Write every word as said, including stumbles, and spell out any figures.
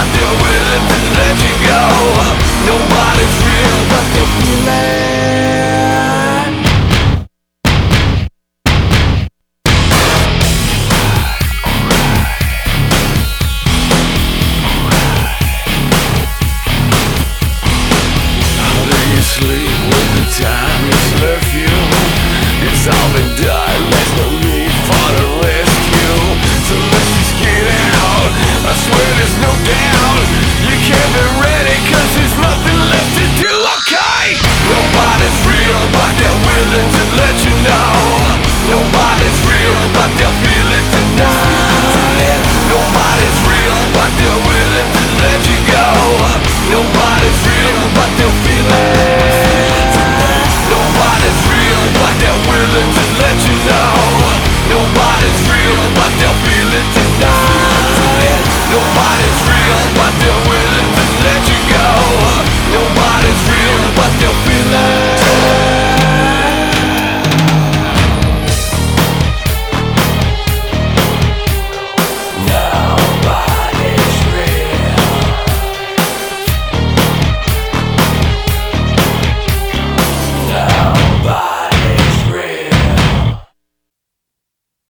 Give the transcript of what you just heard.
but they're willing to let you go. Nobody's real, but they're feeling. How do you sleep with the time is left you? It's all been done, there's no need for the rescue. So let's just get out, I swear there's no doubt. You can't be ready cause there's nothing left to do, okay? Nobody's real but they're willing to let